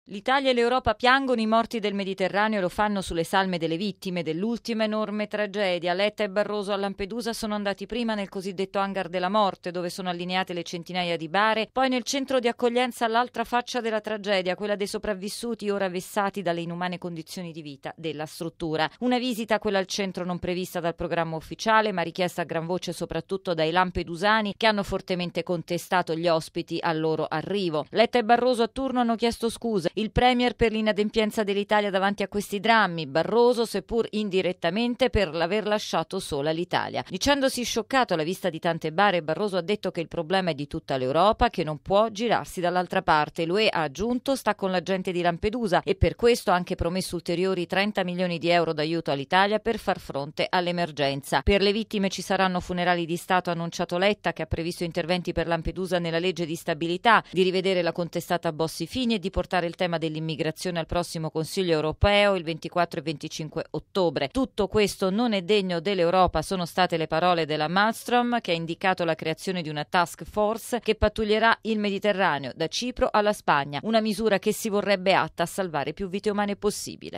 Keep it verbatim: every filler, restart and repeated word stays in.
L'Italia e l'Europa piangono i morti del Mediterraneo e lo fanno sulle salme delle vittime dell'ultima enorme tragedia. Letta e Barroso a Lampedusa sono andati prima nel cosiddetto hangar della morte, dove sono allineate le centinaia di bare, poi nel centro di accoglienza all'altra faccia della tragedia, quella dei sopravvissuti ora vessati dalle inumane condizioni di vita della struttura. Una visita, quella al centro, non prevista dal programma ufficiale, ma richiesta a gran voce soprattutto dai lampedusani, che hanno fortemente contestato gli ospiti al loro arrivo. Letta e Barroso a turno hanno chiesto scusa. Il premier per l'inadempienza dell'Italia davanti a questi drammi, Barroso seppur indirettamente per l'aver lasciato sola l'Italia. Dicendosi scioccato alla vista di tante bare, Barroso ha detto che il problema è di tutta l'Europa, che non può girarsi dall'altra parte. L'U E, ha aggiunto, sta con la gente di Lampedusa e per questo ha anche promesso ulteriori trenta milioni di euro d'aiuto all'Italia per far fronte all'emergenza. Per le vittime ci saranno funerali di Stato, ha annunciato Letta, che ha previsto interventi per Lampedusa nella legge di stabilità, di rivedere la contestata Bossi-Fini e di portare il tema dell'immigrazione al prossimo Consiglio europeo il ventiquattro e venticinque ottobre. Tutto questo non è degno dell'Europa, sono state le parole della Malmström, che ha indicato la creazione di una task force che pattuglierà il Mediterraneo da Cipro alla Spagna, una misura che si vorrebbe atta a salvare più vite umane possibile.